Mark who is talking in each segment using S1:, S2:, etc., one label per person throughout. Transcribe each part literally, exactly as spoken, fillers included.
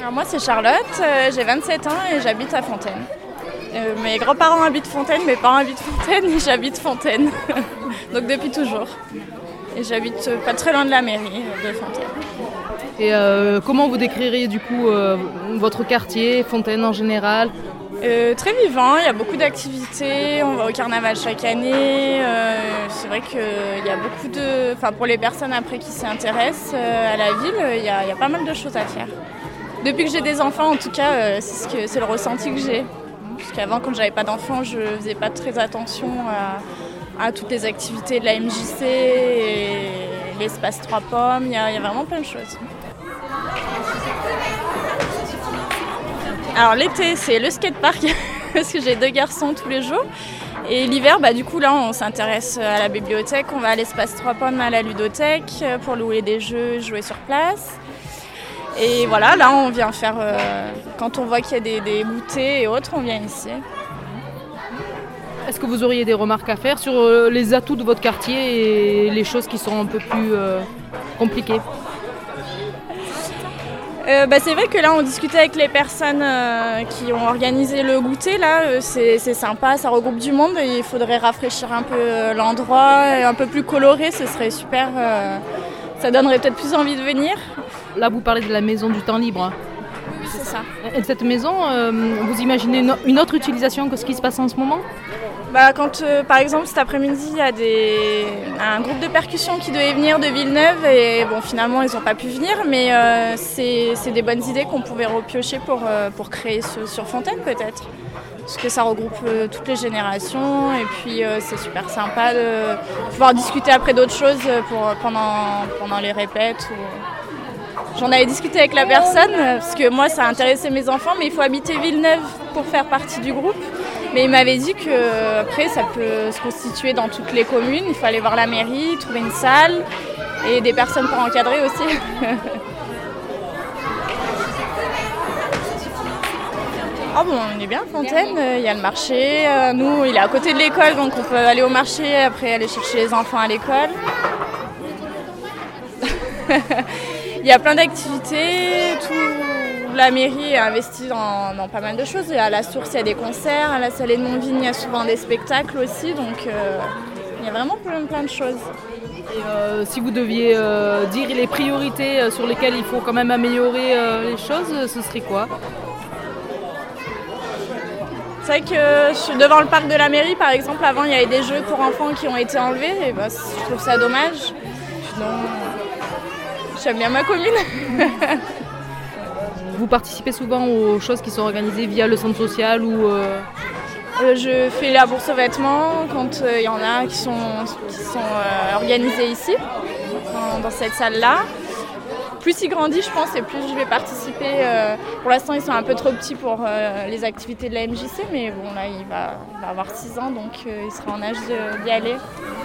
S1: Alors moi c'est Charlotte, euh, j'ai vingt-sept ans et j'habite à Fontaine. Euh, mes grands-parents habitent Fontaine, mes parents habitent Fontaine et j'habite Fontaine. Donc depuis toujours. Et j'habite pas très loin de la mairie de Fontaine.
S2: Et euh, comment vous décririez du coup euh, votre quartier, Fontaine en général ?
S1: euh, Très vivant, il y a beaucoup d'activités, on va au carnaval chaque année. Euh, c'est vrai qu'il y a beaucoup de... Enfin pour les personnes après qui s'y intéressent euh, à la ville, il y, a, il y a pas mal de choses à faire. Depuis que j'ai des enfants en tout cas, euh, c'est, ce que, c'est le ressenti que j'ai. Parce qu'avant quand j'avais pas d'enfants, je faisais pas très attention à, à toutes les activités de la M J C et l'espace Trois Pommes, il y a, il y a vraiment plein de choses. Alors l'été, c'est le skatepark, parce que j'ai deux garçons tous les jours. Et l'hiver, bah, du coup, là, on s'intéresse à la bibliothèque. On va à l'espace Trois Pommes, à la ludothèque, pour louer des jeux, jouer sur place. Et voilà, là, on vient faire... Euh, quand on voit qu'il y a des, des goûters et autres, on vient ici.
S2: Est-ce que vous auriez des remarques à faire sur euh, les atouts de votre quartier et les choses qui sont un peu plus euh, compliquées ?
S1: Euh, bah, c'est vrai que là on discutait avec les personnes euh, qui ont organisé le goûter, là euh, c'est, c'est sympa, ça regroupe du monde et il faudrait rafraîchir un peu euh, l'endroit, et un peu plus coloré, ce serait super, euh, ça donnerait peut-être plus envie de venir.
S2: Là vous parlez de la maison du temps libre.
S1: Oui, c'est ça.
S2: Et de cette maison, euh, vous imaginez une autre utilisation que ce qui se passe en ce moment ?
S1: Bah, quand euh, par exemple cet après-midi il y a des... un groupe de percussion qui devait venir de Villeneuve et bon finalement ils n'ont pas pu venir, mais euh, c'est, c'est des bonnes idées qu'on pouvait repiocher pour, euh, pour créer ce, sur Fontaine peut-être. Parce que ça regroupe euh, toutes les générations et puis euh, c'est super sympa de pouvoir discuter après d'autres choses pour, pendant, pendant les répètes. Ou... J'en avais discuté avec la personne parce que moi ça a intéressé mes enfants, mais il faut habiter Villeneuve pour faire partie du groupe. Mais il m'avait dit qu'après ça peut se constituer dans toutes les communes, il faut aller voir la mairie, trouver une salle et des personnes pour encadrer aussi. Oh bon, on est bien à Fontaine, il y a le marché, nous il est à côté de l'école donc on peut aller au marché, après aller chercher les enfants à l'école. Il y a plein d'activités, tout... La mairie a investi dans, dans pas mal de choses. À la Source, il y a des concerts. À la Salée de Montvigne, il y a souvent des spectacles aussi. Donc, euh, il y a vraiment plein, plein de choses.
S2: Et euh, si vous deviez euh, dire les priorités sur lesquelles il faut quand même améliorer euh, les choses, ce serait quoi ?
S1: C'est vrai que je suis devant le parc de la mairie, par exemple. Avant, il y avait des jeux pour enfants qui ont été enlevés. Et bah, je trouve ça dommage. Sinon, j'aime bien ma commune.
S2: Vous participez souvent aux choses qui sont organisées via le centre social ou euh...
S1: Euh, je fais la bourse aux vêtements quand il euh, y en a qui sont, qui sont euh, organisés ici, dans, dans cette salle-là. Plus il grandit, je pense, et plus je vais participer. Euh, pour l'instant, ils sont un peu trop petits pour euh, les activités de la M J C, mais bon, là, il va, il va avoir six ans, donc euh, il sera en âge de, d'y aller.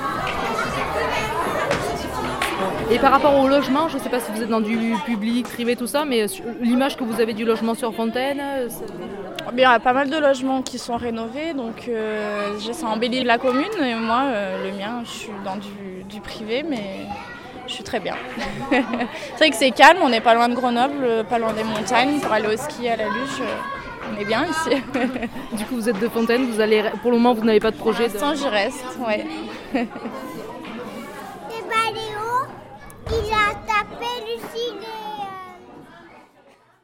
S2: Et par rapport au logement, je ne sais pas si vous êtes dans du public, privé, tout ça, mais l'image que vous avez du logement sur Fontaine, c'est...
S1: Il y a pas mal de logements qui sont rénovés, donc euh, ça embellit la commune. Et moi, euh, le mien, je suis dans du, du privé, mais je suis très bien. C'est vrai que c'est calme, on n'est pas loin de Grenoble, pas loin des montagnes. Pour aller au ski à la Luge, on est bien ici.
S2: Du coup, vous êtes de Fontaine, vous allez, pour le moment, vous n'avez pas de projet de...
S1: Pour l'instant, j'y reste, ouais.
S3: Il a tapé Lucie.